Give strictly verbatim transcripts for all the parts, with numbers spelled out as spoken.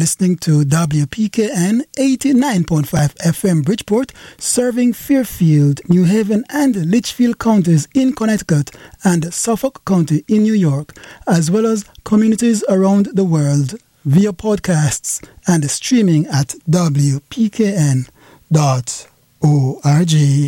listening to W P K N eighty-nine point five F M Bridgeport, serving Fairfield, New Haven and Litchfield counties in Connecticut and Suffolk County in New York, as well as communities around the world via podcasts and streaming at W P K N dot org.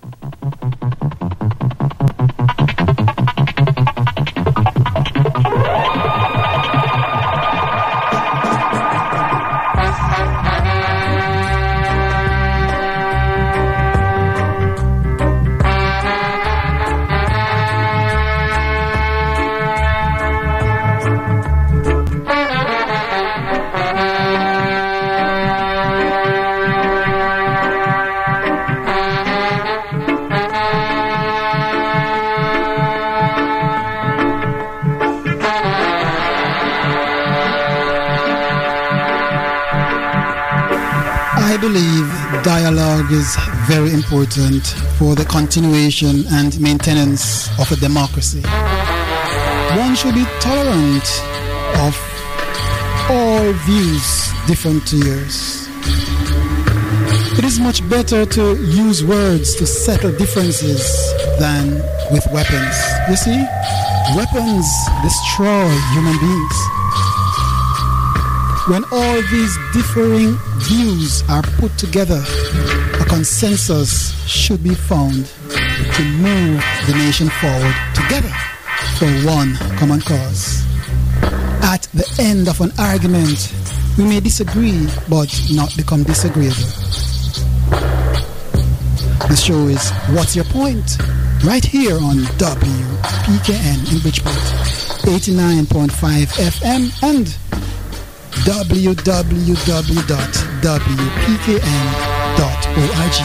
I believe dialogue is very important for the continuation and maintenance of a democracy. One should be tolerant of all views different to yours. It is much better to use words to settle differences than with weapons. You see, weapons destroy human beings. When all these differing views are put together, a consensus should be found to move the nation forward together for one common cause. At the end of an argument, we may disagree, but not become disagreeable. The show is What's Your Point? Right here on W P K N in Bridgeport, eighty-nine point five F M and w w w dot w p k n dot org.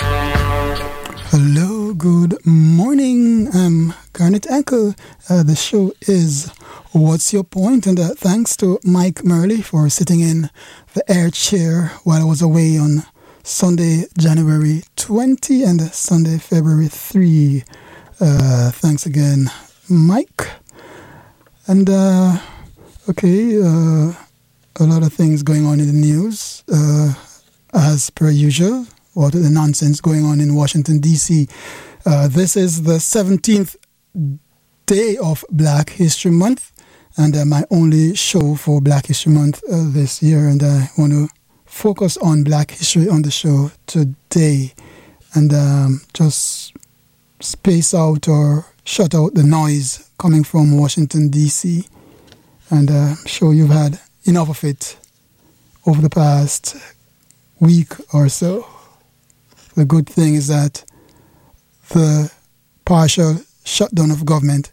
Hello, good morning. I'm Garnet Ankle. Uh, the show is What's Your Point? And uh, thanks to Mike Murley for sitting in the air chair while I was away on Sunday, January twentieth and Sunday, February third. Uh, thanks again, Mike. And, uh, okay, uh, a lot of things going on in the news, uh, as per usual. What the nonsense going on in Washington, D C. Uh, this is the seventeenth day of Black History Month, and uh, my only show for Black History Month uh, this year. And I want to focus on Black history on the show today, and um, just space out or shut out the noise coming from Washington, D C. And uh, I'm sure you've had enough of it over the past week or so. The good thing is that the partial shutdown of government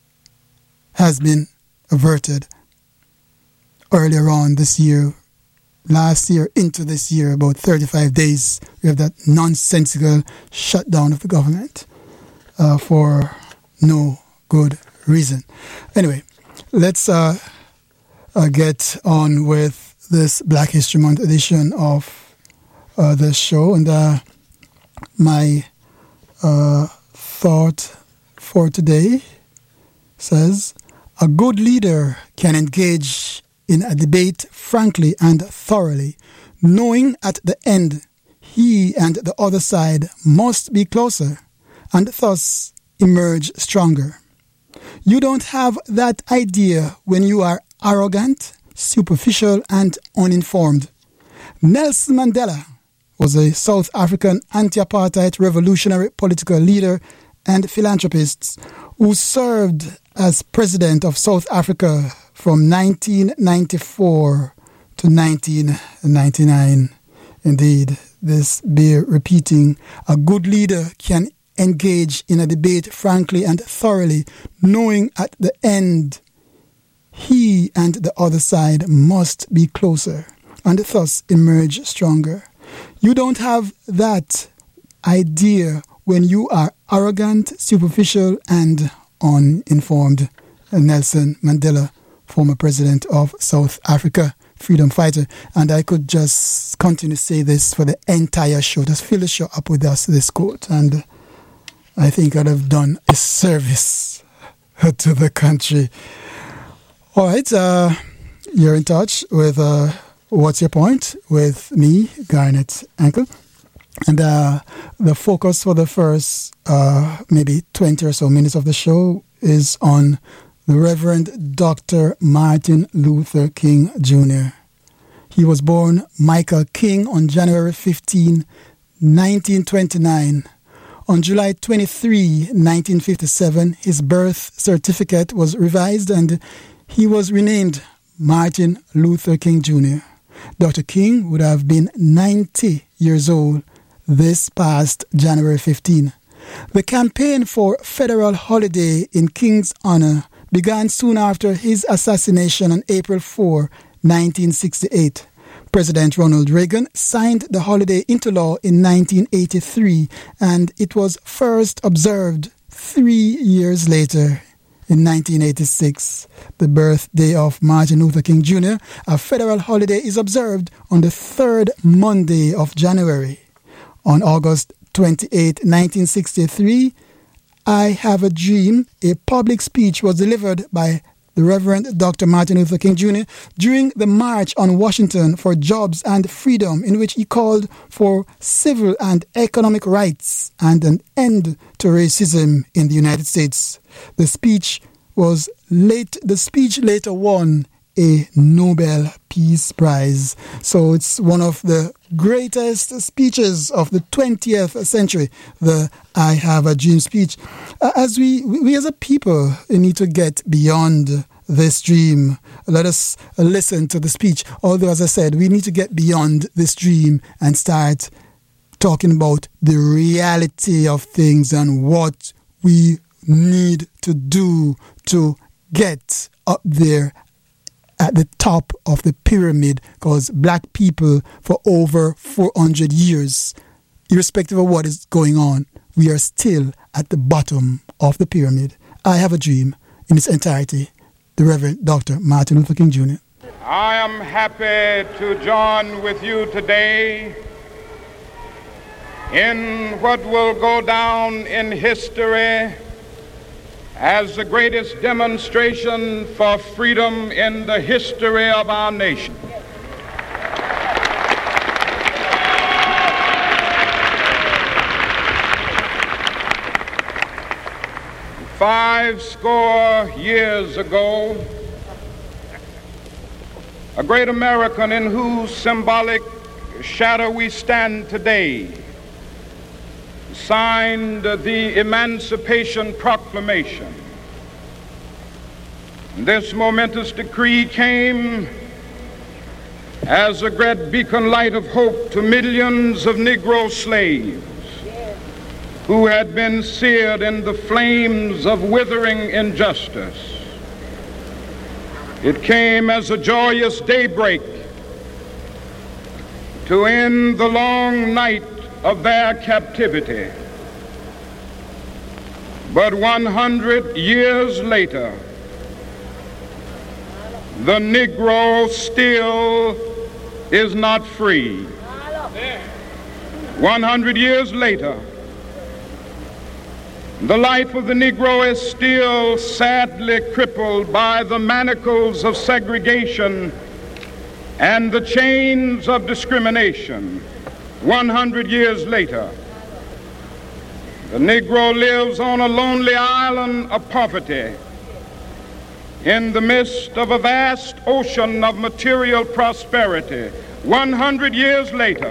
has been averted earlier on this year, last year into this year, about thirty-five days. We have that nonsensical shutdown of the government uh, for no good reason. Anyway, let's uh, Uh, get on with this Black History Month edition of uh, the show. And uh, my uh, thought for today says, a good leader can engage in a debate frankly and thoroughly, knowing at the end he and the other side must be closer and thus emerge stronger. You don't have that idea when you are arrogant, superficial, and uninformed. Nelson Mandela was a South African anti-apartheid revolutionary political leader and philanthropist who served as president of South Africa from nineteen ninety-four to nineteen ninety-nine. Indeed, this bear repeating, a good leader can engage in a debate frankly and thoroughly, knowing at the end he and the other side must be closer and thus emerge stronger. You don't have that idea when you are arrogant, superficial, and uninformed. Nelson Mandela, former president of South Africa, freedom fighter. And I could just continue to say this for the entire show. Just fill the show up with us, this quote. And I think I'd have done a service to the country. All right, uh, you're in touch with uh, What's Your Point with me, Garnet Ankle. And uh, the focus for the first uh, maybe twenty or so minutes of the show is on the Reverend Doctor Martin Luther King Junior He was born Michael King on January fifteenth, nineteen twenty-nine. On July twenty-third, nineteen fifty-seven, his birth certificate was revised and he was renamed Martin Luther King Junior Doctor King would have been ninety years old this past January fifteenth. The campaign for federal holiday in King's honor began soon after his assassination on April fourth, nineteen sixty-eight. President Ronald Reagan signed the holiday into law in nineteen eighty-three, and it was first observed three years later in nineteen eighty-six. The birthday of Martin Luther King Junior, a federal holiday, is observed on the third Monday of January. On August twenty-eighth, nineteen sixty-three, I Have a Dream, a public speech was delivered by the Reverend Doctor Martin Luther King Junior during the March on Washington for Jobs and Freedom, in which he called for civil and economic rights and an end to racism in the United States. The speech was late. The speech later won a Nobel Peace Prize. So it's one of the greatest speeches of the twentieth century, the I Have a Dream speech. Uh, as we, we as a people need to get beyond this dream. Let us listen to the speech. Although, as I said, we need to get beyond this dream and start talking about the reality of things and what we need to do to get up there at the top of the pyramid, because black people for over four hundred years, irrespective of what is going on, we are still at the bottom of the pyramid. I Have a Dream in its entirety. The Reverend Doctor Martin Luther King Junior I am happy to join with you today in what will go down in history as the greatest demonstration for freedom in the history of our nation. Five score years ago, a great American in whose symbolic shadow we stand today signed the Emancipation Proclamation. This momentous decree came as a great beacon light of hope to millions of Negro slaves who had been seared in the flames of withering injustice. It came as a joyous daybreak to end the long night of their captivity. But one hundred years later, the Negro still is not free. one hundred years later, the life of the Negro is still sadly crippled by the manacles of segregation and the chains of discrimination. one hundred years later, the Negro lives on a lonely island of poverty in the midst of a vast ocean of material prosperity. one hundred years later,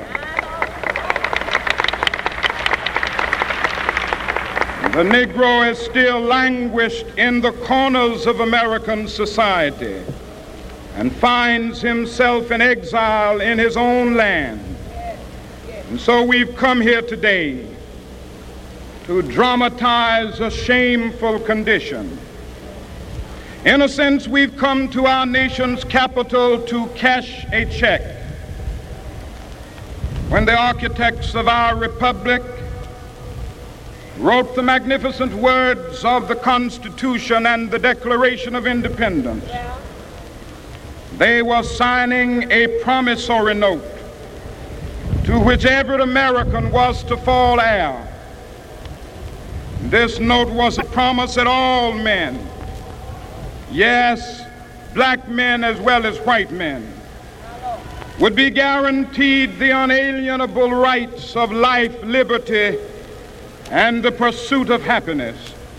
the Negro is still languished in the corners of American society and finds himself in exile in his own land. And so we've come here today to dramatize a shameful condition. In a sense, we've come to our nation's capital to cash a check. When the architects of our republic wrote the magnificent words of the Constitution and the Declaration of Independence, they were signing a promissory note to which every American was to fall heir. This note was a promise that all men, yes, black men as well as white men, would be guaranteed the unalienable rights of life, liberty, and the pursuit of happiness.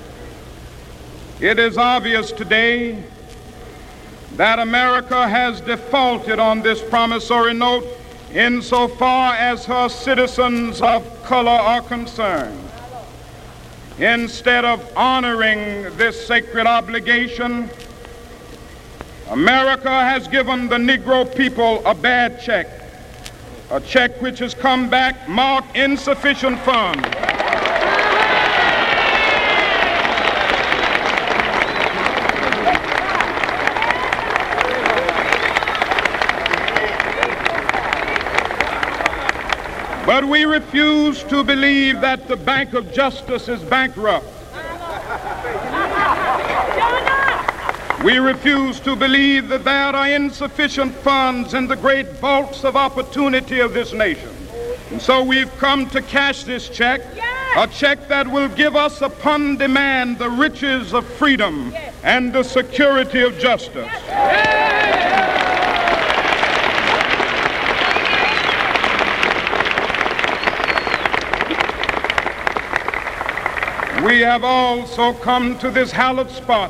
It is obvious today that America has defaulted on this promissory note insofar as her citizens of color are concerned. Instead of honoring this sacred obligation, America has given the Negro people a bad check, a check which has come back marked insufficient funds. But we refuse to believe that the Bank of Justice is bankrupt. We refuse to believe that there are insufficient funds in the great vaults of opportunity of this nation. And so we've come to cash this check, a check that will give us upon demand the riches of freedom and the security of justice. We have also come to this hallowed spot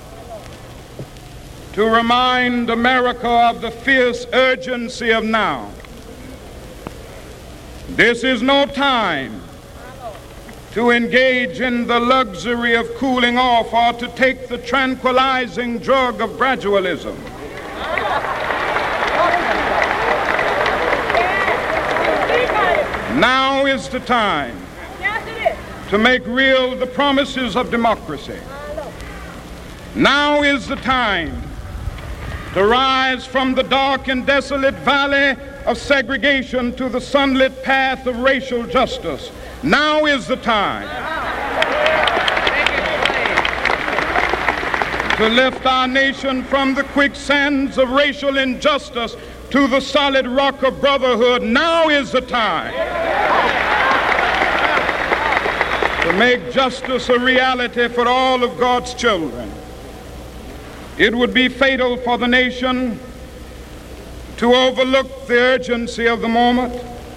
to remind America of the fierce urgency of now. This is no time to engage in the luxury of cooling off or to take the tranquilizing drug of gradualism. Now is the time to make real the promises of democracy. Now is the time to rise from the dark and desolate valley of segregation to the sunlit path of racial justice. Now is the time to lift our nation from the quicksands of racial injustice to the solid rock of brotherhood. Now is the time to make justice a reality for all of God's children. It would be fatal for the nation to overlook the urgency of the moment.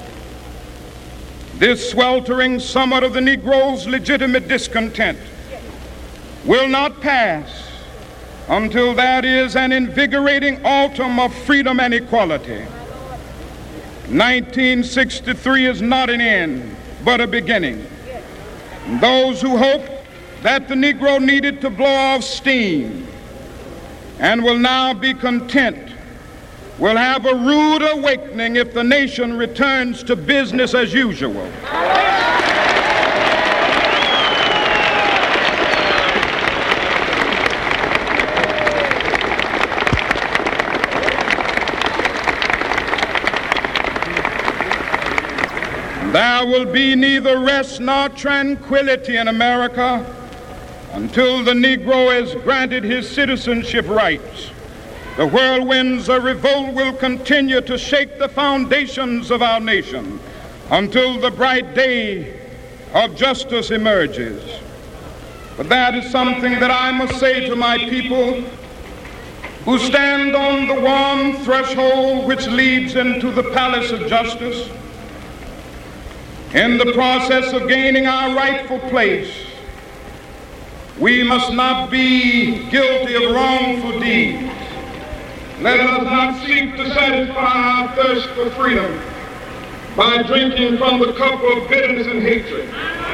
This sweltering summit of the Negro's legitimate discontent will not pass until there is an invigorating autumn of freedom and equality. nineteen sixty-three is not an end, but a beginning. Those who hope that the Negro needed to blow off steam and will now be content will have a rude awakening if the nation returns to business as usual. There will be neither rest nor tranquility in America until the Negro is granted his citizenship rights. The whirlwinds of revolt will continue to shake the foundations of our nation until the bright day of justice emerges. But that is something that I must say to my people who stand on the warm threshold which leads into the palace of justice. In the process of gaining our rightful place, we must not be guilty of wrongful deeds. Let us not seek to satisfy our thirst for freedom by drinking from the cup of bitterness and hatred.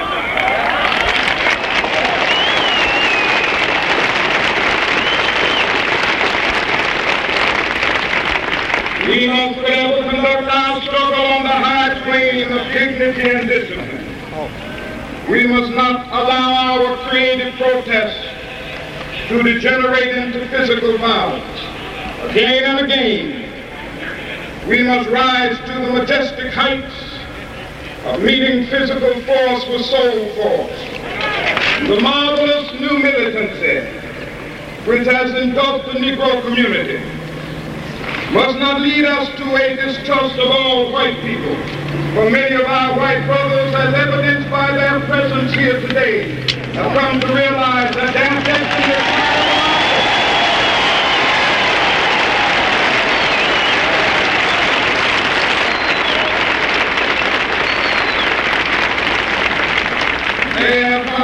We must fail to conduct our struggle on the high plane of dignity and discipline. We must not allow our creative protests to degenerate into physical violence. Again and again, we must rise to the majestic heights of meeting physical force with soul force. The marvelous new militancy which has engulfed the Negro community must not lead us to a distrust of all white people. For many of our white brothers, as evidenced by their presence here today, have come to realize that their destiny is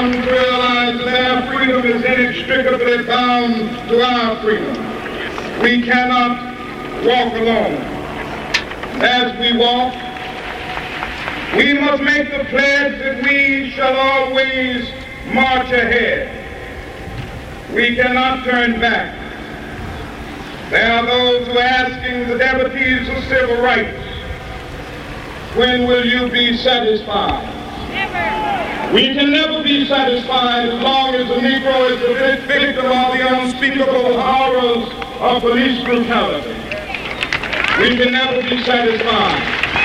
come to realize that their freedom is inextricably bound to our freedom. We cannot walk alone. As we walk, we must make the pledge that we shall always march ahead. We cannot turn back. There are those who are asking the devotees of civil rights, when will you be satisfied? Never. We can never be satisfied as long as the Negro is the victim of the unspeakable horrors of police brutality. We can never be satisfied.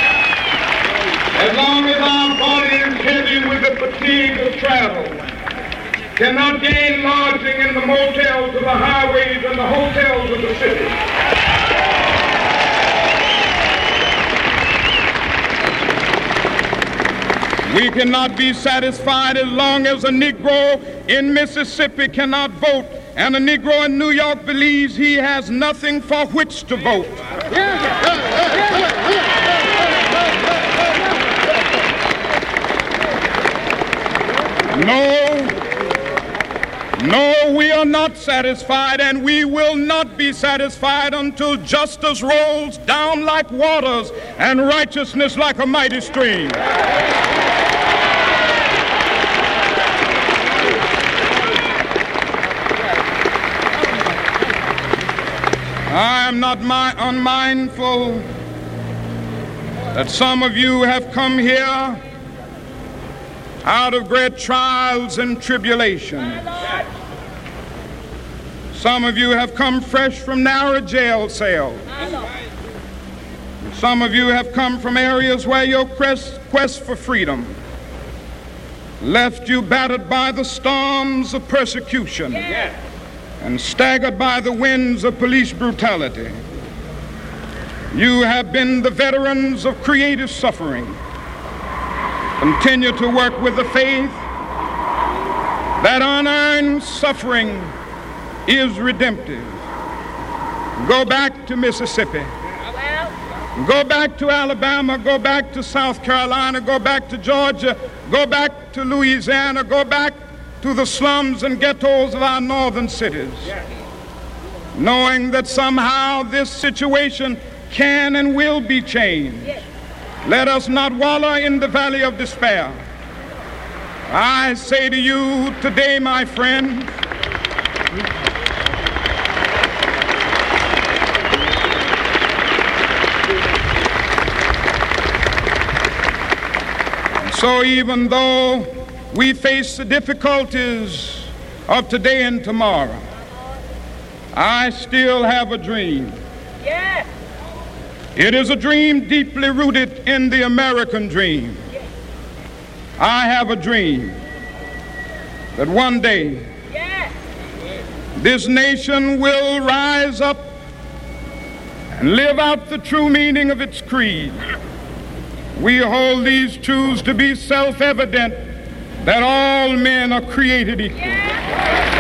As long as our body is heavy with the fatigue of travel, cannot gain lodging in the motels of the highways and the hotels of the city. We cannot be satisfied as long as a Negro in Mississippi cannot vote and a Negro in New York believes he has nothing for which to vote. No, no, we are not satisfied, and we will not be satisfied until justice rolls down like waters and righteousness like a mighty stream. I am not my unmindful that some of you have come here out of great trials and tribulations. Some of you have come fresh from narrow jail cells. Some of you have come from areas where your quest, quest for freedom left you battered by the storms of persecution and staggered by the winds of police brutality. You have been the veterans of creative suffering. Continue to work with the faith that unearned suffering is redemptive. Go back to Mississippi. Go back to Alabama. Go back to South Carolina. Go back to Georgia. Go back to Louisiana. Go back to the slums and ghettos of our northern cities, knowing that somehow this situation can and will be changed. Let us not wallow in the valley of despair. I say to you today, my friend, so even though we face the difficulties of today and tomorrow, I still have a dream. Yes. It is a dream deeply rooted in the American dream. Yes. I have a dream that one day yes. this nation will rise up and live out the true meaning of its creed. We hold these truths to be self-evident, that all men are created equal. Yes.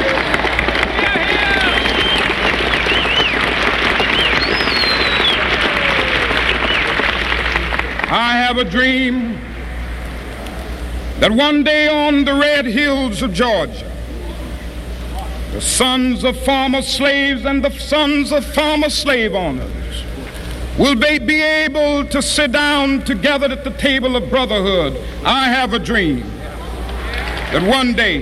I have a dream that one day on the red hills of Georgia, the sons of former slaves and the sons of former slave owners will be, be able to sit down together at the table of brotherhood. I have a dream that one day,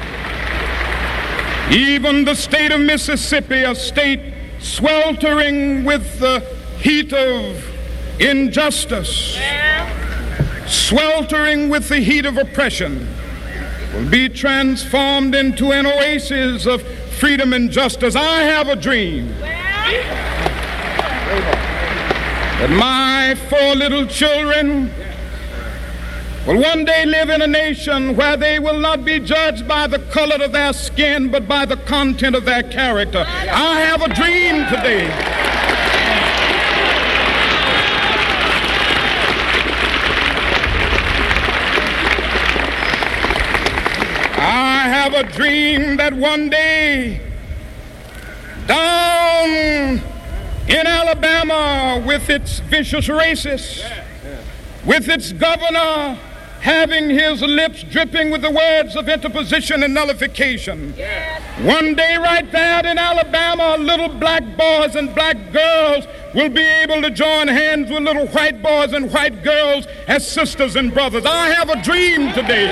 even the state of Mississippi, a state sweltering with the heat of injustice, sweltering with the heat of oppression, will be transformed into an oasis of freedom and justice. I have a dream that my four little children will one day live in a nation where they will not be judged by the color of their skin, but by the content of their character. I have a dream today I have a dream that one day down in Alabama, with its vicious racists, with its governor having his lips dripping with the words of interposition and nullification. Yes. One day right there in Alabama, little black boys and black girls will be able to join hands with little white boys and white girls as sisters and brothers. I have a dream today.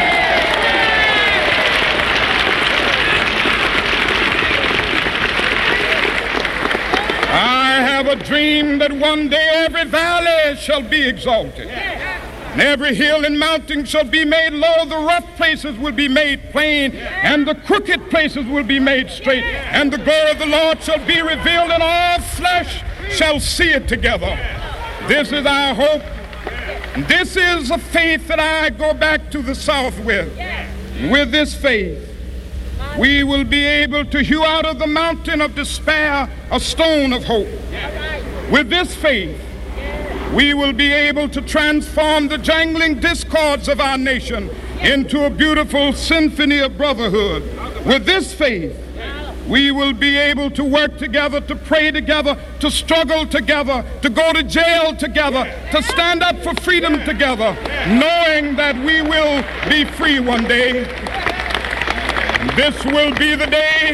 I have a dream that one day every valley shall be exalted. And every hill and mountain shall be made low, the rough places will be made plain, and the crooked places will be made straight, and the glory of the Lord shall be revealed, and all flesh shall see it together. This is our hope. This is a faith that I go back to the South with. With this faith, we will be able to hew out of the mountain of despair a stone of hope. With this faith, we will be able to transform the jangling discords of our nation into a beautiful symphony of brotherhood. With this faith, we will be able to work together, to pray together, to struggle together, to go to jail together, to stand up for freedom together, knowing that we will be free one day. This will be the day,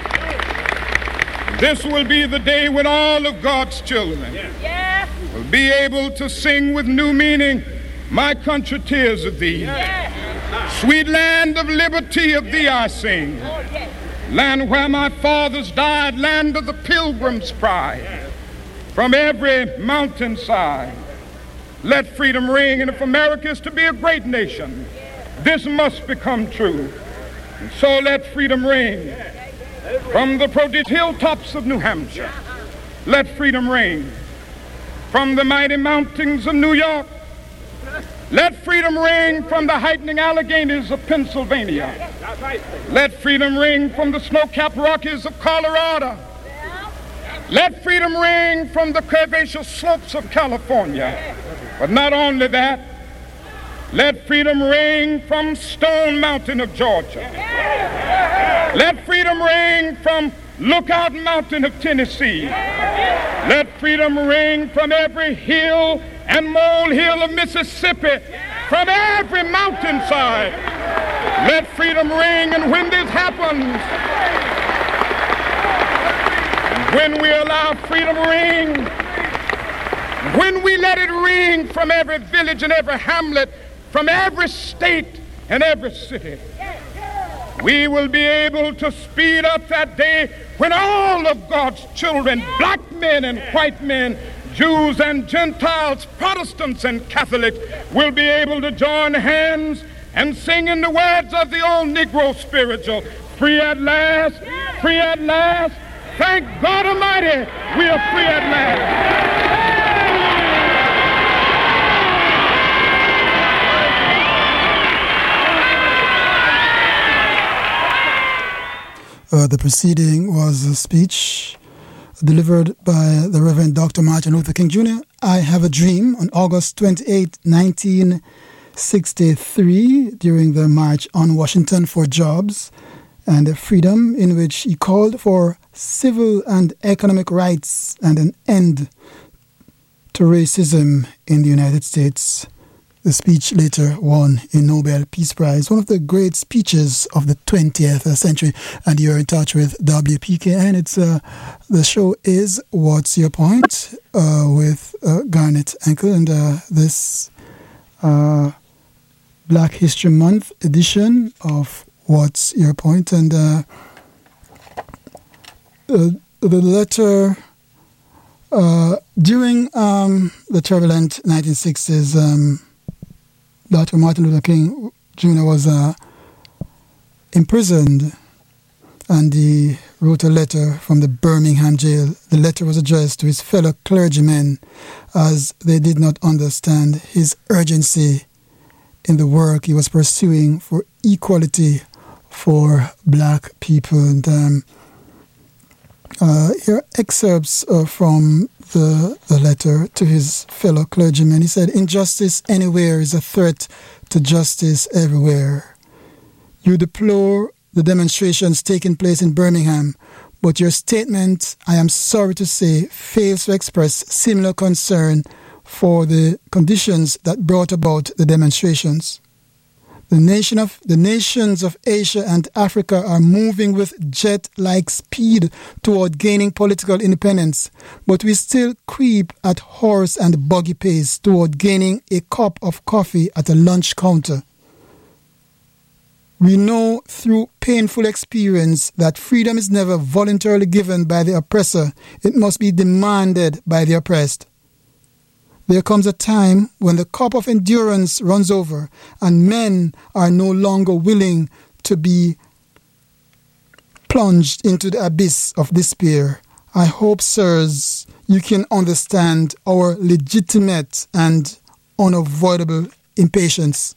this will be the day when all of God's children will be able to sing with new meaning, my country, tears of thee. Sweet land of liberty, of thee I sing. Land where my fathers died, land of the pilgrim's pride. From every mountainside, let freedom ring. And if America is to be a great nation, this must become true. And so let freedom ring. From the prodigious hilltops of New Hampshire, let freedom ring. From the mighty mountains of New York, let freedom ring. From the heightening Alleghanies of Pennsylvania, let freedom ring. From the snow-capped Rockies of Colorado, let freedom ring. From the curvaceous slopes of California. But not only that, let freedom ring from Stone Mountain of Georgia. Let freedom ring from Lookout Mountain of Tennessee. Let freedom ring from every hill and molehill of Mississippi, from every mountainside. Let freedom ring. And when this happens, when we allow freedom ring, when we let it ring from every village and every hamlet, from every state and every city, we will be able to speed up that day when all of God's children, black men and white men, Jews and Gentiles, Protestants and Catholics, will be able to join hands and sing in the words of the old Negro spiritual, free at last, free at last, thank God Almighty, we are free at last. Uh, the preceding was a speech delivered by the Reverend Doctor Martin Luther King Junior I Have a Dream on August twenty-eighth, nineteen sixty-three, during the March on Washington for Jobs and Freedom, in which he called for civil and economic rights and an end to racism in the United States. The speech later won a Nobel Peace Prize, one of the great speeches of the twentieth century. And you're in touch with W P K N. It's uh, the show is What's Your Point uh, with uh, Garnet Ankle, and uh, this uh, Black History Month edition of What's Your Point. And uh, uh, the letter uh, during um, the turbulent nineteen sixties. Um, Doctor Martin Luther King Junior was uh, imprisoned, and he wrote a letter from the Birmingham jail. The letter was addressed to his fellow clergymen, as they did not understand his urgency in the work he was pursuing for equality for black people. And um, uh, here are excerpts uh, from The, the letter to his fellow clergymen. He said, "Injustice anywhere is a threat to justice everywhere. You deplore the demonstrations taking place in Birmingham, but your statement, I am sorry to say, fails to express similar concern for the conditions that brought about the demonstrations. The nation of the nations of Asia and Africa are moving with jet-like speed toward gaining political independence, but we still creep at horse and buggy pace toward gaining a cup of coffee at a lunch counter. We know through painful experience that freedom is never voluntarily given by the oppressor. It must be demanded by the oppressed. There comes a time when the cup of endurance runs over and men are no longer willing to be plunged into the abyss of despair. I hope, sirs, you can understand our legitimate and unavoidable impatience.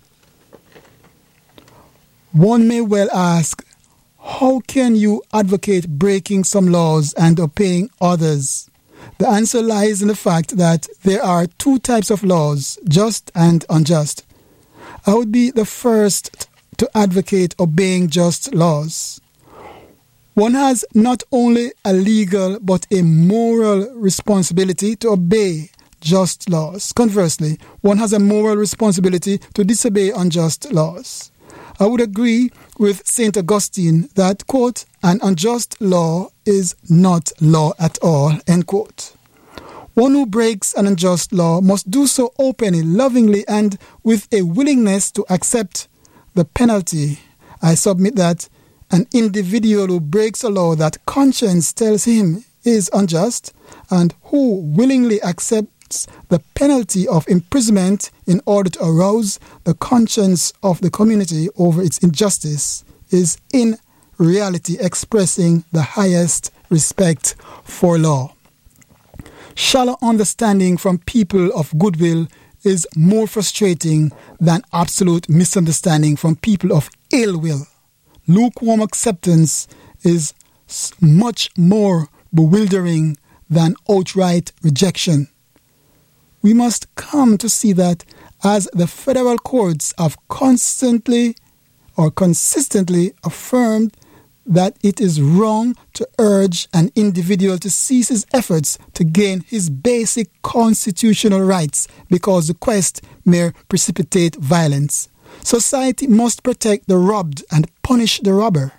One may well ask, how can you advocate breaking some laws and obeying others? The answer lies in the fact that there are two types of laws, just and unjust. I would be the first to advocate obeying just laws. One has not only a legal but a moral responsibility to obey just laws. Conversely, one has a moral responsibility to disobey unjust laws. I would agree with Saint Augustine that, quote, an unjust law is not law at all, end quote. One who breaks an unjust law must do so openly, lovingly, and with a willingness to accept the penalty. I submit that an individual who breaks a law that conscience tells him is unjust and who willingly accepts the penalty of imprisonment in order to arouse the conscience of the community over its injustice is in reality expressing the highest respect for law. Shallow understanding from people of goodwill is more frustrating than absolute misunderstanding from people of ill will. Lukewarm acceptance is much more bewildering than outright rejection. We must come to see that as the federal courts have constantly or consistently affirmed that it is wrong to urge an individual to cease his efforts to gain his basic constitutional rights because the quest may precipitate violence. Society must protect the robbed and punish the robber.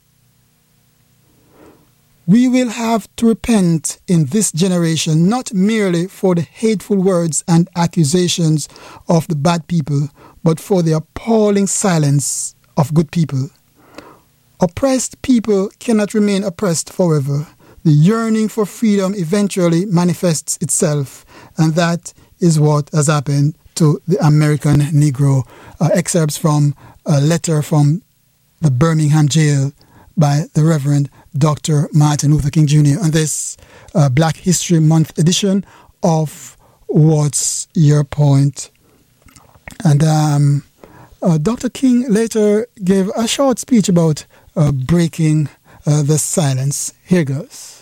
We will have to repent in this generation, not merely for the hateful words and accusations of the bad people, but for the appalling silence of good people. Oppressed people cannot remain oppressed forever. The yearning for freedom eventually manifests itself, and that is what has happened to the American Negro. Uh, excerpts from a letter from the Birmingham jail by the Reverend Doctor Martin Luther King Junior on this uh, Black History Month edition of What's Your Point? And um, uh, Doctor King later gave a short speech about uh, breaking uh, the silence. Here goes.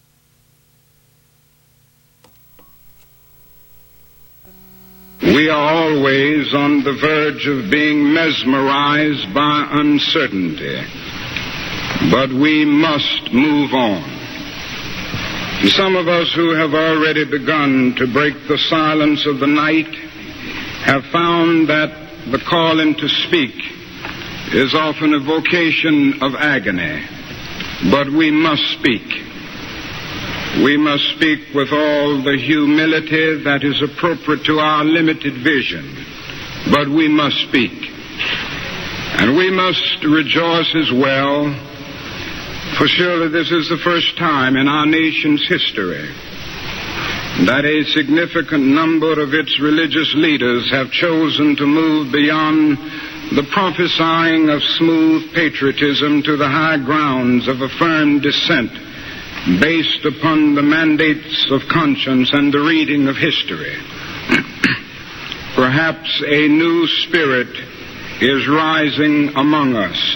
We are always on the verge of being mesmerized by uncertainty. But we must move on. Some of us who have already begun to break the silence of the night have found that the calling to speak is often a vocation of agony. But we must speak. We must speak with all the humility that is appropriate to our limited vision. But we must speak. And we must rejoice as well, for surely this is the first time in our nation's history that a significant number of its religious leaders have chosen to move beyond the prophesying of smooth patriotism to the high grounds of a firm dissent based upon the mandates of conscience and the reading of history. Perhaps a new spirit is rising among us.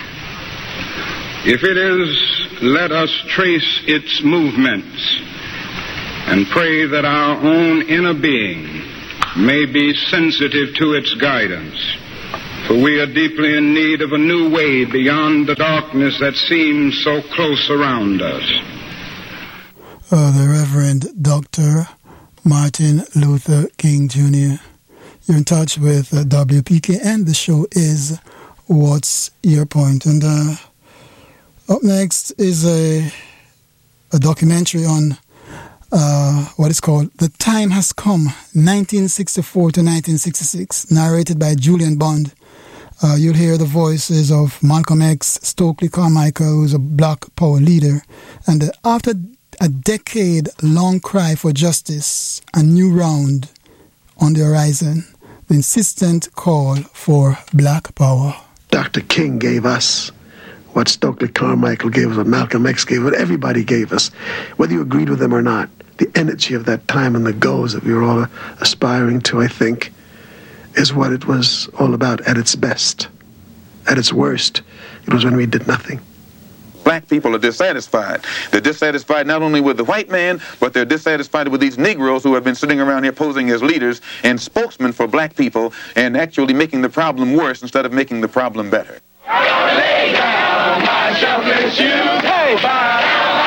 If it is, let us trace its movements and pray that our own inner being may be sensitive to its guidance. For we are deeply in need of a new way beyond the darkness that seems so close around us. Uh, the Reverend Doctor Martin Luther King Junior You're in touch with uh, W P K, and the show is What's Your Point? And uh, up next is a a documentary on uh, what is called The Time Has Come, nineteen sixty-four to nineteen sixty-six, narrated by Julian Bond. Uh, you'll hear the voices of Malcolm X, Stokely Carmichael, who's a Black Power leader. And uh, after a decade-long cry for justice, a new round on the horizon, the insistent call for Black Power. Doctor King gave us what Stokely Carmichael gave us, what Malcolm X gave us, what everybody gave us, whether you agreed with them or not. The energy of that time and the goals that we were all aspiring to, I think, is what it was all about at its best. At its worst, it was when we did nothing. Black people are dissatisfied. They're dissatisfied not only with the white man, but they're dissatisfied with these Negroes who have been sitting around here posing as leaders and spokesmen for black people and actually making the problem worse instead of making the problem better. Lay down my shelter shoes, hey, bye.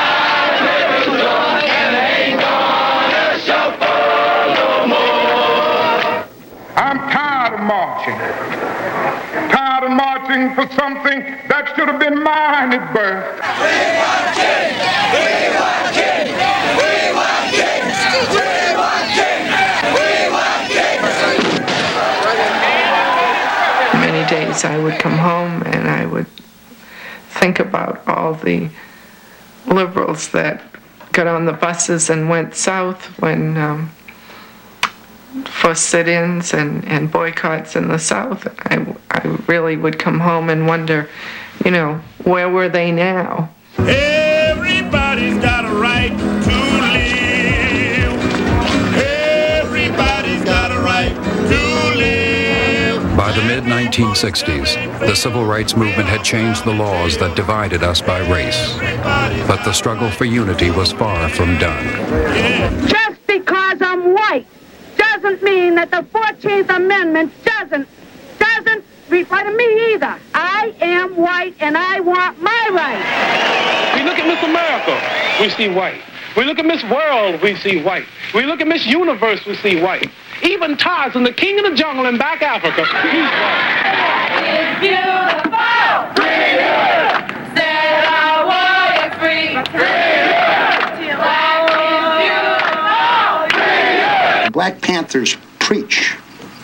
And ain't gonna shuffle no more. I'm tired of marching. Tired of marching for something that should have been mine at birth. We want change. We want change. We want change. We want change. We want change. Many days I would come home and I would think about all the liberals that got on the buses and went south when um, for sit-ins and, and boycotts in the South. I, I really would come home and wonder, you know, where were they now? Everybody's got a right to live. Everybody's got a right to live. By the mid nineteen sixties, the civil rights movement had changed the laws that divided us by race. But the struggle for unity was far from done. Just because I'm white doesn't mean that the fourteenth Amendment doesn't, doesn't apply to me either. I am white and I want my rights. We look at Miss America, we see white. We look at Miss World, we see white. We look at Miss Universe, we see white. Even Tarzan, the king of the jungle in back Africa, he's white. It's beautiful. Freedom. Said our warrior free. Freedom. Life is beautiful. Black Panthers preach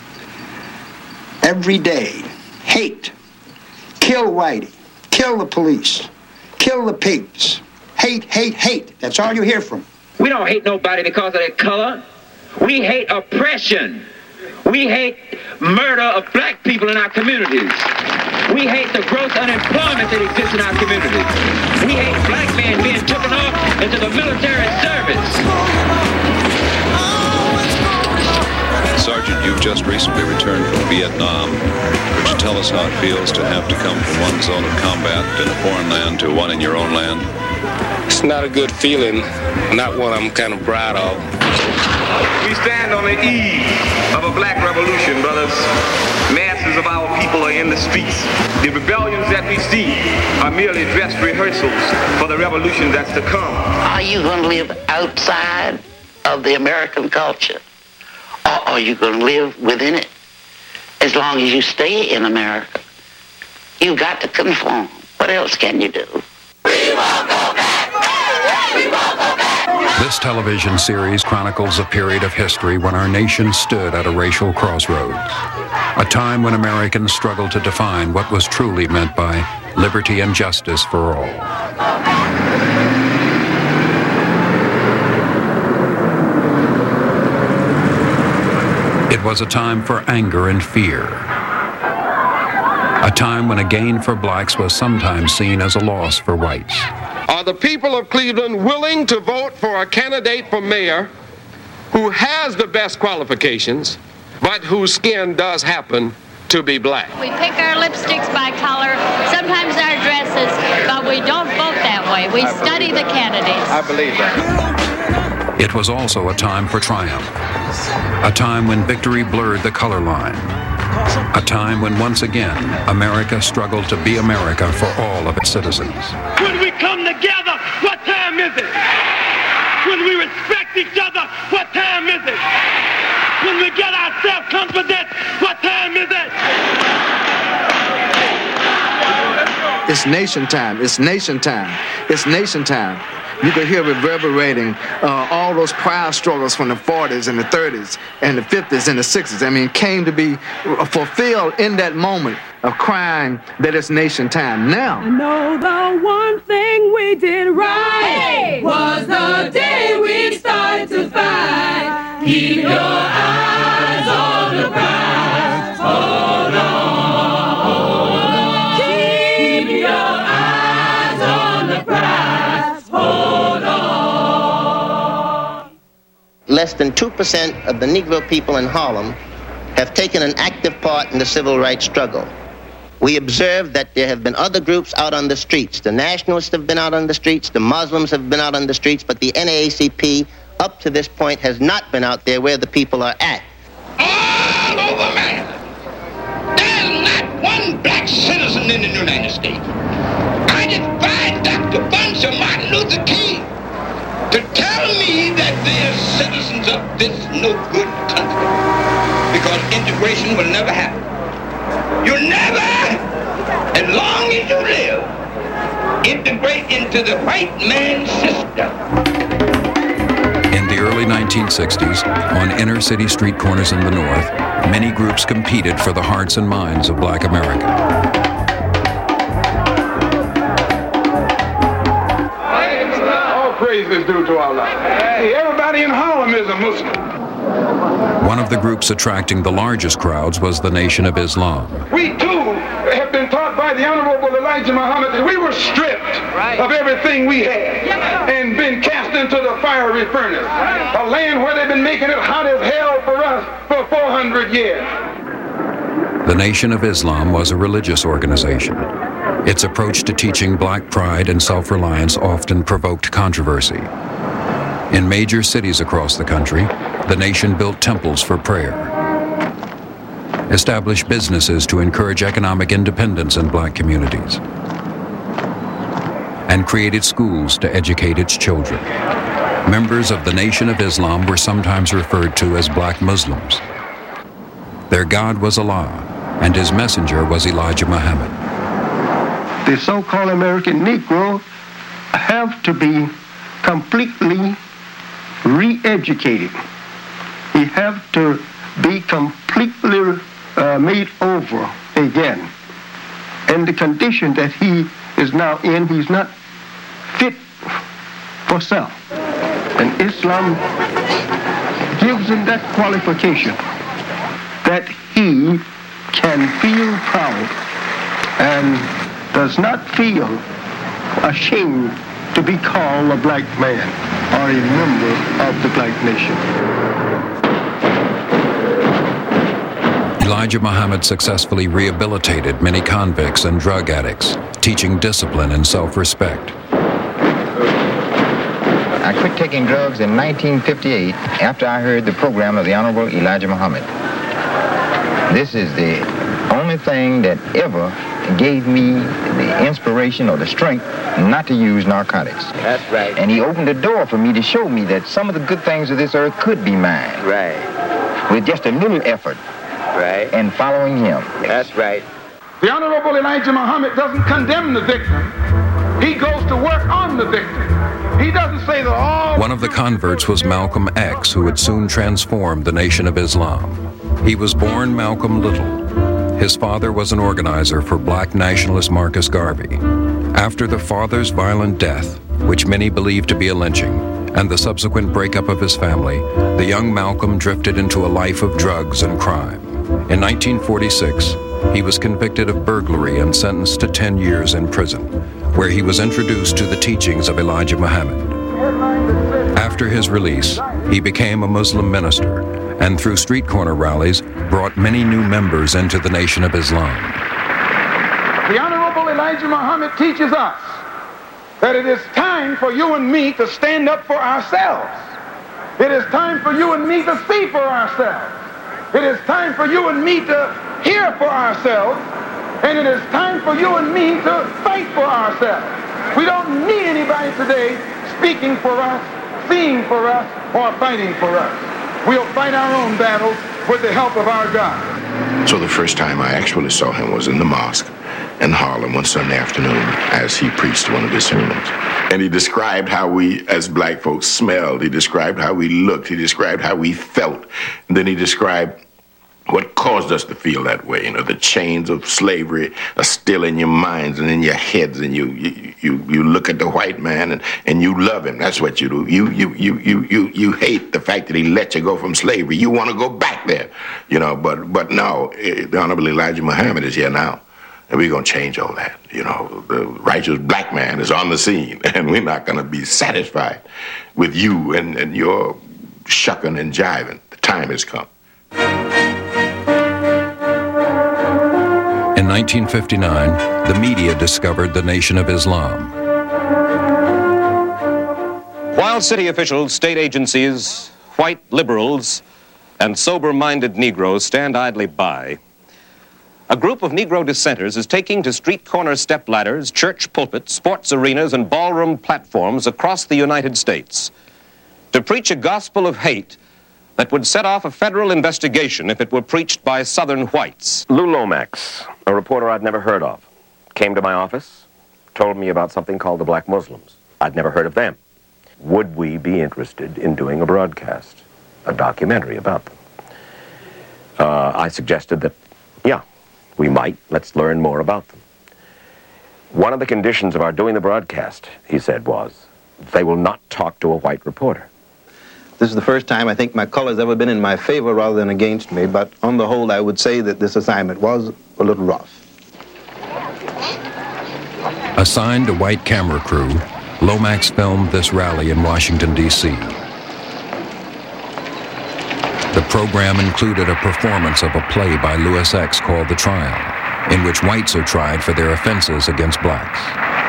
every day hate, kill Whitey, kill the police, kill the pigs, hate, hate, hate. That's all you hear from. We don't hate nobody because of their color. We hate oppression. We hate murder of black people in our communities. We hate the gross unemployment that exists in our communities. We hate black men being taken off into the military service. Sergeant, you've just recently returned from Vietnam. Would you tell us how it feels to have to come from one zone of combat in a foreign land to one in your own land? It's not a good feeling, not one I'm kind of proud of. We stand on the eve of a black revolution, brothers. Masses of our people are in the streets. The rebellions that we see are merely dress rehearsals for the revolution that's to come. Are you going to live outside of the American culture? Or are you going to live within it? As long as you stay in America, you've got to conform. What else can you do? We won't go back. We won't go back. This television series chronicles a period of history when our nation stood at a racial crossroads. A time when Americans struggled to define what was truly meant by liberty and justice for all. It was a time for anger and fear. A time when a gain for blacks was sometimes seen as a loss for whites. Are the people of Cleveland willing to vote for a candidate for mayor who has the best qualifications, but whose skin does happen to be black? We pick our lipsticks by color, sometimes our dresses, but we don't vote that way. We study the candidates. I believe that. It was also a time for triumph. A time when victory blurred the color line. A time when once again, America struggled to be America for all of its citizens. When we come together, what time is it? When we respect each other, what time is it? When we get our self-confidence, what time is it? It's nation time. It's nation time. It's nation time. You can hear reverberating uh, all those pride struggles from the forties and the thirties and the fifties and the sixties. I mean, came to be fulfilled in that moment of crying that it's nation time. Now, I know the one thing we did right was the day we started to fight. Keep your eyes on the prize. Hold on, hold on. Keep your eyes on the prize. Hold on. Less than two percent of the Negro people in Harlem have taken an active part in the civil rights struggle. We observe that there have been other groups out on the streets. The nationalists have been out on the streets, the Muslims have been out on the streets, but the N double A C P up to this point has not been out there where the people are at. All over America, there's not one black citizen in the United States. I defy Doctor Bunch or Martin Luther King to tell me that they're citizens of this no good country, because integration will never happen. You'll never, as long as you live, integrate into the white man's system. In the early nineteen sixties, on inner city street corners in the North, many groups competed for the hearts and minds of Black America. All praise is due to Allah. Hey, everybody in Harlem is a Muslim. One of the groups attracting the largest crowds was the Nation of Islam. We too have been taught by the Honorable Elijah Muhammad that we were stripped right. of everything we had yeah. and been cast into the fiery furnace. Right. A land where they've been making it hot as hell for us for four hundred years. The Nation of Islam was a religious organization. Its approach to teaching black pride and self-reliance often provoked controversy. In major cities across the country, the nation built temples for prayer, established businesses to encourage economic independence in black communities, and created schools to educate its children. Members of the Nation of Islam were sometimes referred to as black Muslims. Their God was Allah, and his messenger was Elijah Muhammad. The so-called American Negro have to be completely re-educated. He have to be completely uh, made over again. And the condition that he is now in, he's not fit for self. And Islam gives him that qualification that he can feel proud and does not feel ashamed to be called a black man or a member of the black nation. Elijah Muhammad successfully rehabilitated many convicts and drug addicts, teaching discipline and self-respect. I quit taking drugs in nineteen fifty-eight after I heard the program of the Honorable Elijah Muhammad. This is the only thing that ever gave me the inspiration or the strength not to use narcotics. That's right. And he opened the door for me to show me that some of the good things of this earth could be mine. Right. With just a little effort. Right. And following him. That's right. The Honorable Elijah Muhammad doesn't condemn the victim. He goes to work on the victim. He doesn't say that all... One of the converts was Malcolm X, who would soon transform the Nation of Islam. He was born Malcolm Little. His father was an organizer for black nationalist Marcus Garvey. After the father's violent death, which many believed to be a lynching, and the subsequent breakup of his family, the young Malcolm drifted into a life of drugs and crime. In nineteen forty-six, he was convicted of burglary and sentenced to ten years in prison, where he was introduced to the teachings of Elijah Muhammad. After his release, he became a Muslim minister, and through street corner rallies, brought many new members into the Nation of Islam. The Honorable Elijah Muhammad teaches us that it is time for you and me to stand up for ourselves. It is time for you and me to see for ourselves. It is time for you and me to hear for ourselves. And it is time for you and me to fight for ourselves. We don't need anybody today speaking for us, seeing for us or fighting for us. We'll fight our own battles with the help of our God. So the first time I actually saw him was in the mosque in Harlem one Sunday afternoon as he preached one of his sermons. And he described how we, as black folks, smelled. He described how we looked. He described how we felt. And then he described what caused us to feel that way. You know, the chains of slavery are still in your minds and in your heads, and you you you, you look at the white man and, and you love him. That's what you do. You you you you you you hate the fact that he let you go from slavery. You want to go back there. You know, but but no, the Honorable Elijah Muhammad is here now. And we're going to change all that. You know, the righteous black man is on the scene, and we're not going to be satisfied with you and, and your shucking and jiving. The time has come. In nineteen fifty-nine, the media discovered the Nation of Islam. While city officials, state agencies, white liberals, and sober-minded Negroes stand idly by, a group of Negro dissenters is taking to street corner stepladders, church pulpits, sports arenas, and ballroom platforms across the United States to preach a gospel of hate that would set off a federal investigation if it were preached by Southern whites. Lou Lomax, a reporter I'd never heard of, came to my office, told me about something called the Black Muslims. I'd never heard of them. Would we be interested in doing a broadcast, a documentary about them? Uh, I suggested that, yeah, we might. Let's learn more about them. One of the conditions of our doing the broadcast, he said, was they will not talk to a white reporter. This is the first time I think my color has ever been in my favor rather than against me, but on the whole, I would say that this assignment was a little rough. Assigned a white camera crew, Lomax filmed this rally in Washington, D C The program included a performance of a play by Louis X called The Trial, in which whites are tried for their offenses against blacks.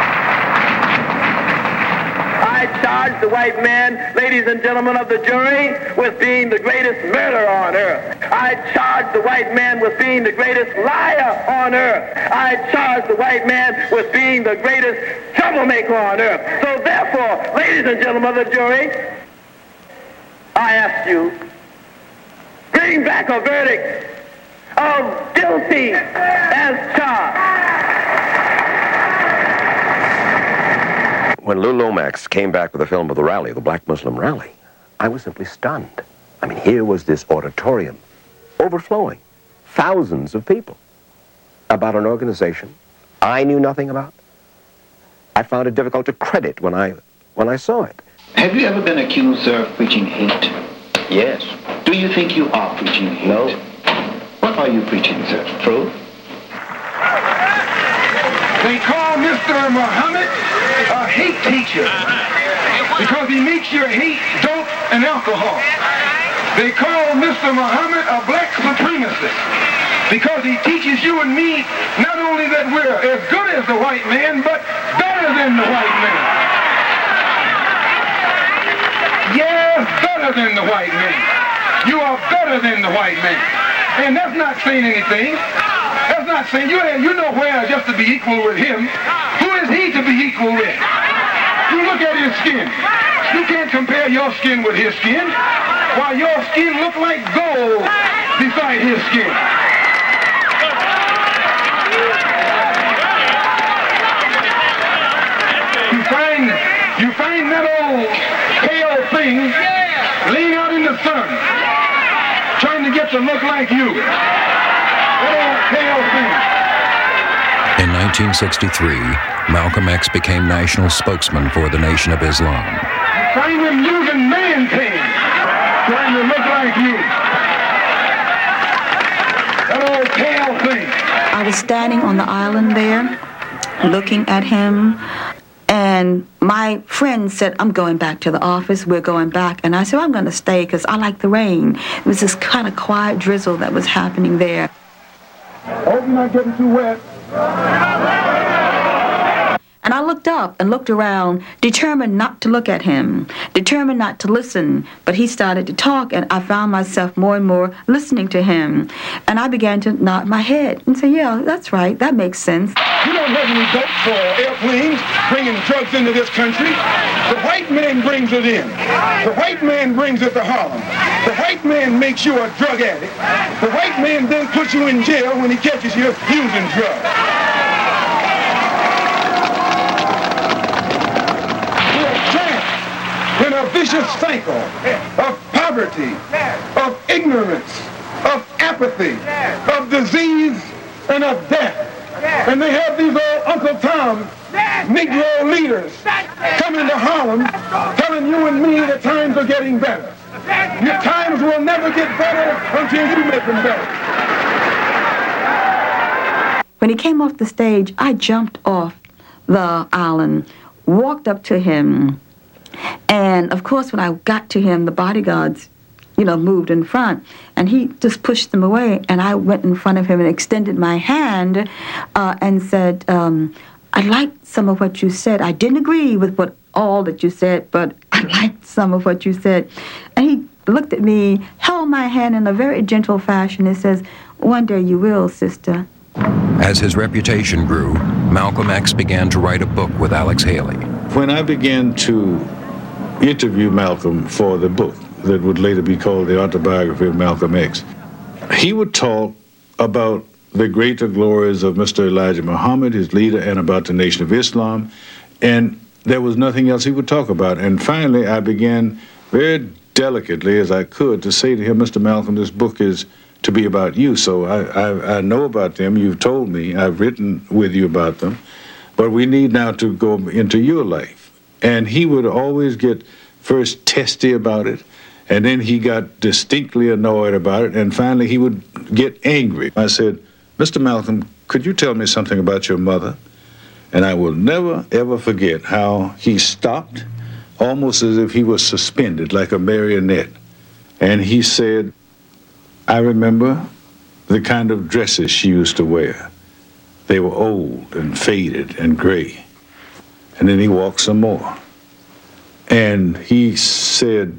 I charge the white man, ladies and gentlemen of the jury, with being the greatest murderer on earth. I charge the white man with being the greatest liar on earth. I charge the white man with being the greatest troublemaker on earth. So therefore, ladies and gentlemen of the jury, I ask you, bring back a verdict of guilty as charged. When Lou Lomax came back with a film of the rally, the Black Muslim rally, I was simply stunned. I mean, here was this auditorium overflowing, thousands of people, about an organization I knew nothing about. I found it difficult to credit when I, when I saw it. Have you ever been accused, sir, of preaching hate? Yes. Do you think you are preaching hate? No. What are you preaching, sir? Truth? They call Mister Muhammad a hate teacher because he makes you hate dope and alcohol. They call Mister Muhammad a black supremacist because he teaches you and me not only that we're as good as the white man, but better than the white man. Yes, better than the white man. You are better than the white man. And that's not saying anything. That's not saying, you you know where just to be equal with him. Who is he to be equal with? You look at his skin. You can't compare your skin with his skin. While your skin look like gold beside his skin. You find, you find that old pale thing laying out in the sun, trying to get to look like you. That old pale thing. In nineteen sixty-three, Malcolm X became national spokesman for the Nation of Islam. You find them using man pain, trying to look like you. That old pale thing. I was standing on the island there, looking at him, and my friend said, I'm going back to the office, we're going back. And I said, I'm going to stay because I like the rain. It was this kind of quiet drizzle that was happening there. I hope you're not getting too wet. And I looked up and looked around, determined not to look at him, determined not to listen. But he started to talk, and I found myself more and more listening to him. And I began to nod my head and say, yeah, that's right, that makes sense. You don't have any vote for airplanes bringing drugs into this country. The white man brings it in. The white man brings it to Harlem. The white man makes you a drug addict. The white man then puts you in jail when he catches you using drugs. We're trapped in a vicious cycle of poverty, of ignorance, of apathy, of disease, and of death. And they have these old Uncle Tom Negro leaders coming to Harlem telling you and me that times are getting better. Your times will never get better until you make them better. When he came off the stage, I jumped off the island, walked up to him, and of course when I got to him, the bodyguards, you know, moved in front, and he just pushed them away, and I went in front of him and extended my hand uh, and said, um, I liked some of what you said. I didn't agree with what all that you said, but I liked some of what you said. And he looked at me, held my hand in a very gentle fashion, and says, one day you will, sister. As his reputation grew, Malcolm X began to write a book with Alex Haley. When I began to interview Malcolm for the book that would later be called The Autobiography of Malcolm X, he would talk about the greater glories of Mister Elijah Muhammad, his leader, and about the Nation of Islam, and there was nothing else he would talk about. And finally, I began very delicately as I could to say to him, Mister Malcolm, this book is to be about you. So I, I, I know about them. You've told me. I've written with you about them. But we need now to go into your life. And he would always get first testy about it, and then he got distinctly annoyed about it, and finally he would get angry. I said, Mister Malcolm, could you tell me something about your mother? And I will never, ever forget how he stopped, almost as if he was suspended, like a marionette. And he said, I remember the kind of dresses she used to wear. They were old and faded and gray. And then he walked some more. And he said,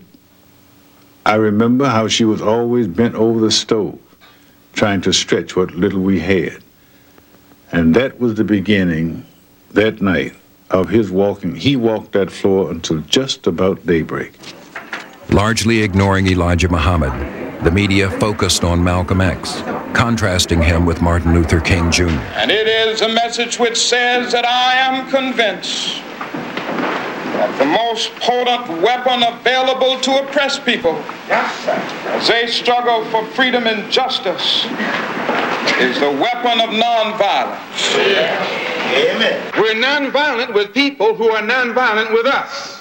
I remember how she was always bent over the stove, trying to stretch what little we had. And that was the beginning, that night, of his walking. He walked that floor until just about daybreak. Largely ignoring Elijah Muhammad, the media focused on Malcolm X, contrasting him with Martin Luther King Junior And it is a message which says that I am convinced that the most potent weapon available to oppressed people as they struggle for freedom and justice is the weapon of nonviolence. Amen. We're nonviolent with people who are nonviolent with us.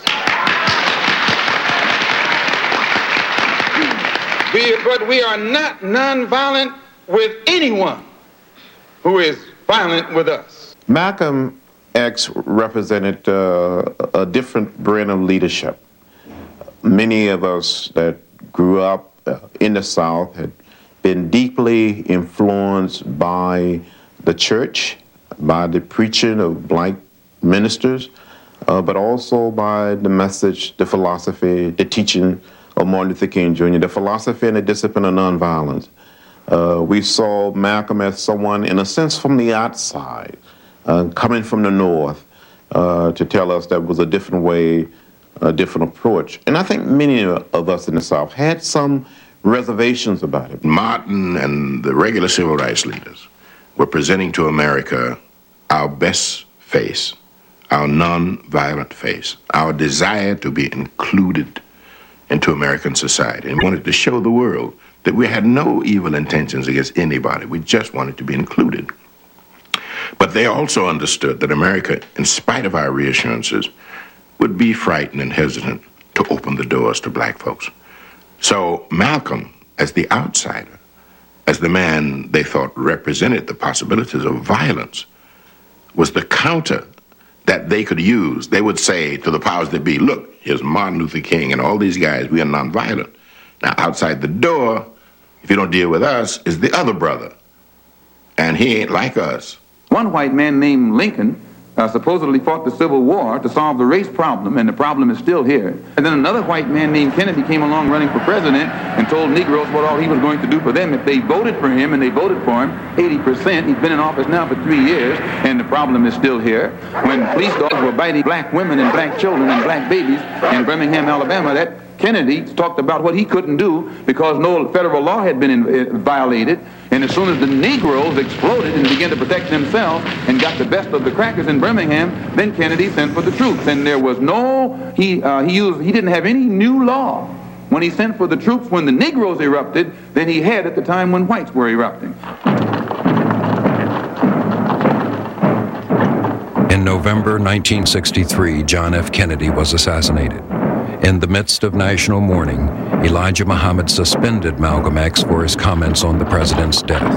We, but we are not nonviolent with anyone who is violent with us. Malcolm X represented uh, a different brand of leadership. Many of us that grew up uh, in the South had been deeply influenced by the church, by the preaching of black ministers, uh, but also by the message, the philosophy, the teaching of Martin Luther King Junior, the philosophy and the discipline of nonviolence. Uh, we saw Malcolm as someone, in a sense, from the outside, uh, coming from the North, uh, to tell us there was a different way, a different approach. And I think many of us in the South had some reservations about it. Martin and the regular civil rights leaders were presenting to America our best face, our non-violent face, our desire to be included into American society, and wanted to show the world that we had no evil intentions against anybody. We just wanted to be included. But they also understood that America, in spite of our reassurances, would be frightened and hesitant to open the doors to black folks. So Malcolm, as the outsider, as the man they thought represented the possibilities of violence, was the counter that they could use. They would say to the powers that be, look, here's Martin Luther King and all these guys, we are nonviolent. Now, outside the door, if you don't deal with us, is the other brother. And he ain't like us. One white man named Lincoln uh, supposedly fought the Civil War to solve the race problem, and the problem is still here. And then another white man named Kennedy came along running for president and told Negroes what all he was going to do for them if they voted for him, and they voted for him, eighty percent. He's been in office now for three years, and the problem is still here. When police dogs were biting black women and black children and black babies in Birmingham, Alabama, that Kennedy talked about what he couldn't do because no federal law had been in, uh, violated. And as soon as the Negroes exploded and began to protect themselves and got the best of the crackers in Birmingham, then Kennedy sent for the troops. And there was no, he, uh, he, used, he didn't have any new law when he sent for the troops when the Negroes erupted than he had at the time when whites were erupting. In November nineteen sixty-three, John F. Kennedy was assassinated. In the midst of national mourning, Elijah Muhammad suspended Malcolm X for his comments on the president's death.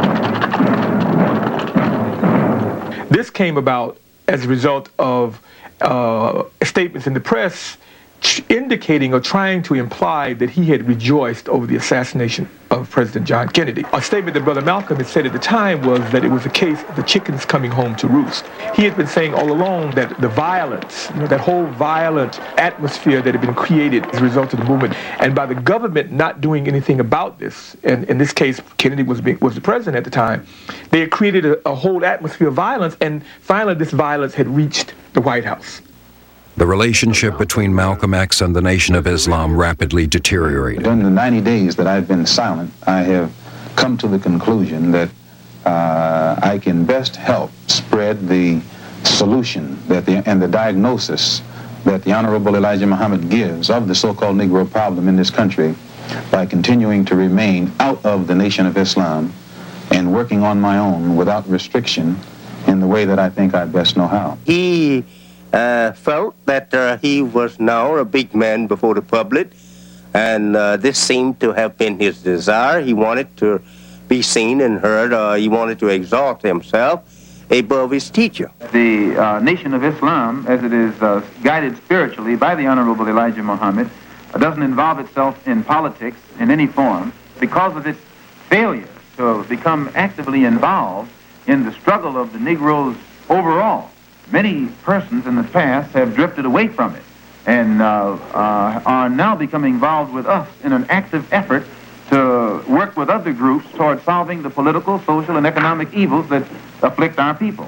This came about as a result of uh, statements in the press indicating or trying to imply that he had rejoiced over the assassination of President John Kennedy. A statement that Brother Malcolm had said at the time was that it was a case of the chickens coming home to roost. He had been saying all along that the violence, you know, that whole violent atmosphere that had been created as a result of the movement, and by the government not doing anything about this, and in this case, Kennedy was being, was the president at the time, they had created a, a whole atmosphere of violence, and finally this violence had reached the White House. The relationship between Malcolm X and the Nation of Islam rapidly deteriorated. During the ninety days that I've been silent, I have come to the conclusion that uh, I can best help spread the solution that the, and the diagnosis that the Honorable Elijah Muhammad gives of the so-called Negro problem in this country by continuing to remain out of the Nation of Islam and working on my own without restriction in the way that I think I best know how. He Uh, felt that uh, he was now a big man before the public, and uh, this seemed to have been his desire. He wanted to be seen and heard. Uh, he wanted to exalt himself above his teacher. The uh, Nation of Islam, as it is uh, guided spiritually by the Honorable Elijah Muhammad, uh, doesn't involve itself in politics in any form because of its failure to become actively involved in the struggle of the Negroes overall. Many persons in the past have drifted away from it and uh, uh, are now becoming involved with us in an active effort to work with other groups toward solving the political, social, and economic evils that afflict our people.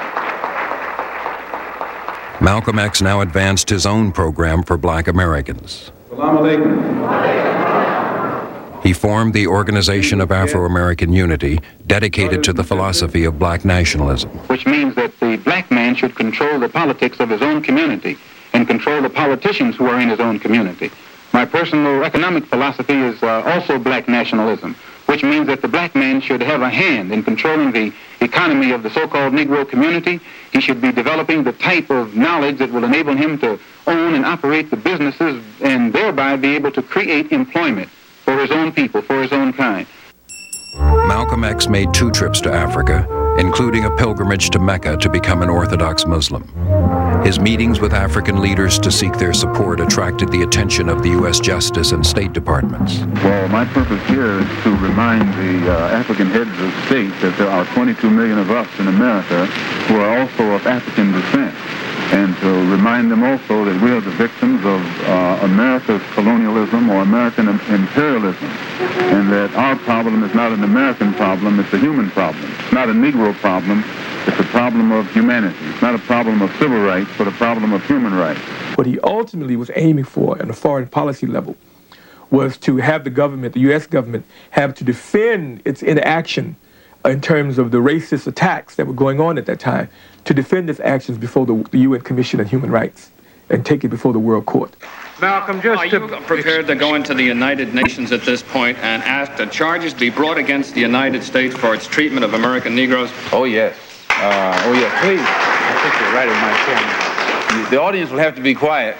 Malcolm X now advanced his own program for black Americans. Assalamu alaikum. He formed the Organization of Afro-American Unity, dedicated to the philosophy of black nationalism. Which means that the black man should control the politics of his own community and control the politicians who are in his own community. My personal economic philosophy is uh, also black nationalism, which means that the black man should have a hand in controlling the economy of the so-called Negro community. He should be developing the type of knowledge that will enable him to own and operate the businesses and thereby be able to create employment for his own people, for his own kind. Malcolm X made two trips to Africa, including a pilgrimage to Mecca to become an Orthodox Muslim. His meetings with African leaders to seek their support attracted the attention of the U S Justice and State Departments. Well, my purpose here is to remind the uh, African heads of state that there are twenty-two million of us in America who are also of African descent, and to remind them also that we are the victims of uh, America's colonialism or American imperialism, and that our problem is not an American problem, it's a human problem. It's not a Negro problem, it's a problem of humanity. It's not a problem of civil rights, but a problem of human rights. What he ultimately was aiming for on a foreign policy level was to have the government, the U S government, have to defend its inaction in terms of the racist attacks that were going on at that time, to defend its actions before the, the U N Commission on Human Rights and take it before the World Court. Malcolm, just Are you prepared to go into the United Nations at this point and ask that charges be brought against the United States for its treatment of American Negroes? Oh, yes. Uh, oh, yes, please. I think you're right in my chair. The audience will have to be quiet.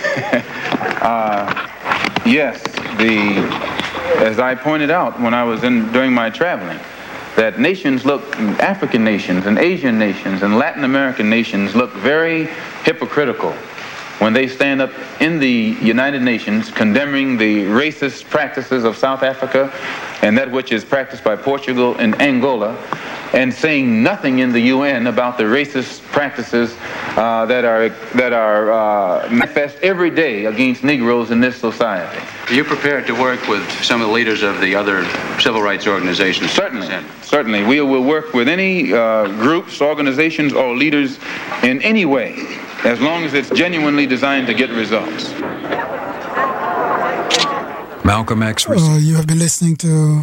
uh, yes, the, as I pointed out when I was in during my traveling, that nations look, African nations and Asian nations and Latin American nations look very hypocritical when they stand up in the United Nations condemning the racist practices of South Africa and that which is practiced by Portugal and Angola, and saying nothing in the U N about the racist practices uh, that are that are uh, manifest every day against Negroes in this society. Are you prepared to work with some of the leaders of the other civil rights organizations? Certainly, certainly. We will work with any uh, groups, organizations, or leaders in any way, as long as it's genuinely designed to get results. Malcolm X. Uh, you have been listening to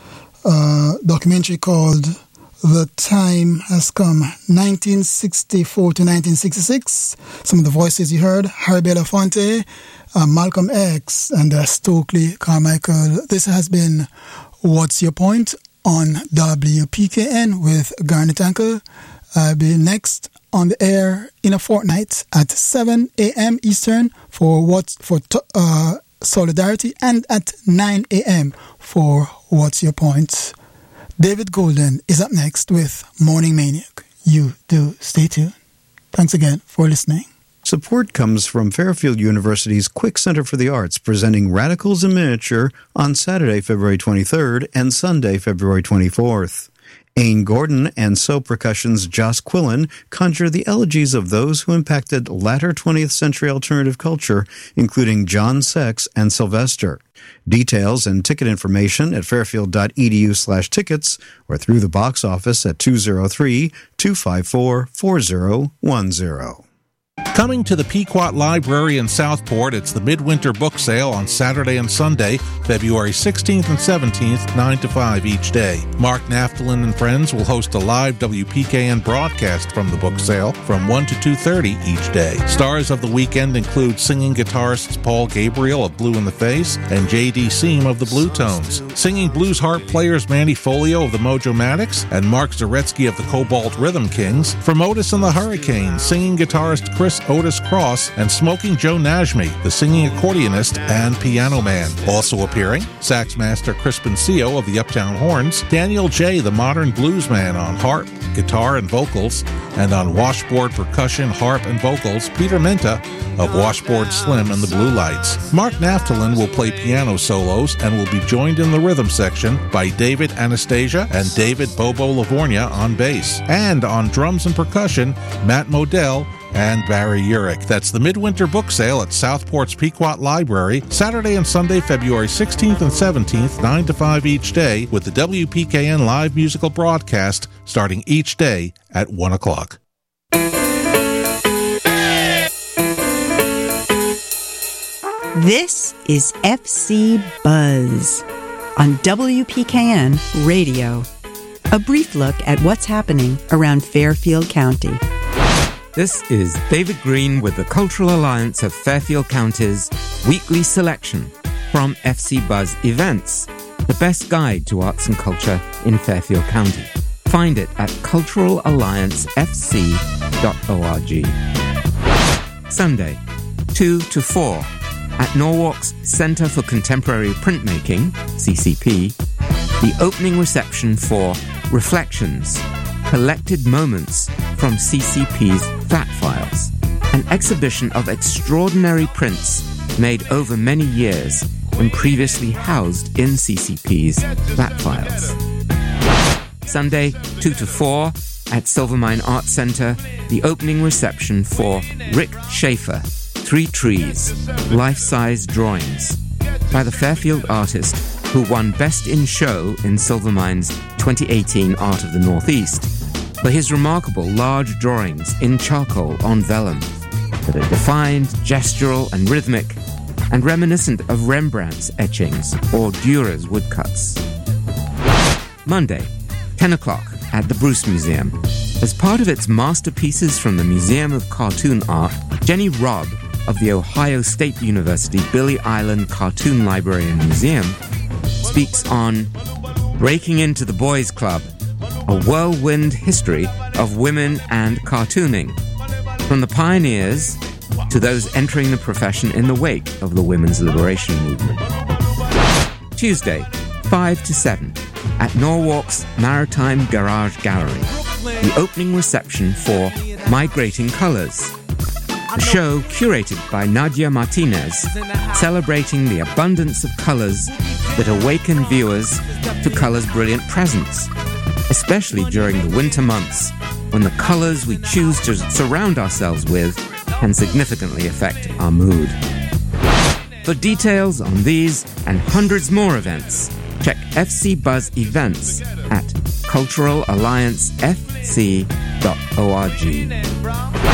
a documentary called The Time Has Come, nineteen sixty-four to nineteen sixty-six. Some of the voices you heard, Harry Belafonte, uh, Malcolm X, and uh, Stokely Carmichael. This has been What's Your Point on W P K N with Garnet Ankle. I'll be next on the air in a fortnight at seven a.m. Eastern for what for uh, Solidarity, and at nine a.m. for What's Your Point. David Golden is up next with Morning Maniac. You do stay tuned. Thanks again for listening. Support comes from Fairfield University's Quick Center for the Arts, presenting Radicals in Miniature on Saturday, February twenty-third and Sunday, February twenty-fourth. Ain Gordon and So Percussion's Joss Quillen conjure the elegies of those who impacted latter twentieth century alternative culture, including John Sex and Sylvester. Details and ticket information at fairfield.edu slash tickets or through the box office at two oh three, two five four, four oh one oh. Coming to the Pequot Library in Southport, it's the Midwinter Book Sale on Saturday and Sunday, February sixteenth and seventeenth, nine to five each day. Mark Naftalin and friends will host a live W P K N broadcast from the book sale from one to two thirty each day. Stars of the weekend include singing guitarists Paul Gabriel of Blue in the Face and J D Seam of the Blue Tones, singing blues harp players Manny Folio of the Mojo-Matics and Mark Zaretsky of the Cobalt Rhythm Kings, from Otis and the Hurricanes, singing guitarist Chris Otis Cross, and Smoking Joe Najmi, the singing accordionist and piano man. Also appearing, sax master Crispin Seo of the Uptown Horns, Daniel J., the modern blues man on harp, guitar, and vocals, and on washboard percussion, harp, and vocals, Peter Minta of Washboard Slim and the Blue Lights. Mark Naftalin will play piano solos and will be joined in the rhythm section by David Anastasia and David Bobo Livornia on bass. And on drums and percussion, Matt Modell and Barry Urich. That's the Midwinter Book Sale at Southport's Pequot Library, Saturday and Sunday, February sixteenth and seventeenth, nine to five each day, with the W P K N live musical broadcast starting each day at one o'clock. This is F C Buzz on W P K N Radio. A brief look at what's happening around Fairfield County. This is David Green with the Cultural Alliance of Fairfield County's weekly selection from F C Buzz Events, the best guide to arts and culture in Fairfield County. Find it at cultural alliance f c dot org. Sunday, two to four, at Norwalk's Center for Contemporary Printmaking, C C P, the opening reception for Reflections, Collected Moments from C C P's Flat Files, an exhibition of extraordinary prints made over many years and previously housed in C C P's Flat Files. Sunday, two to four, at Silvermine Art Center, the opening reception for Rick Schaefer, Three Trees, Life-Size Drawings, by the Fairfield artist who won Best in Show in Silvermine's twenty eighteen Art of the Northeast, for his remarkable large drawings in charcoal on vellum that are defined, gestural, and rhythmic, and reminiscent of Rembrandt's etchings or Dürer's woodcuts. Monday, ten o'clock, at the Bruce Museum. As part of its masterpieces from the Museum of Cartoon Art, Jenny Robb of the Ohio State University Billy Island Cartoon Library and Museum speaks on Breaking into the Boys Club, a whirlwind history of women and cartooning, from the pioneers to those entering the profession in the wake of the women's liberation movement. Tuesday, five to seven, at Norwalk's Maritime Garage Gallery, the opening reception for Migrating Colors, a show curated by Nadia Martinez, celebrating the abundance of colors that awaken viewers to color's brilliant presence, especially during the winter months, when the colors we choose to surround ourselves with can significantly affect our mood. For details on these and hundreds more events, check F C Buzz events at cultural alliance f c dot org.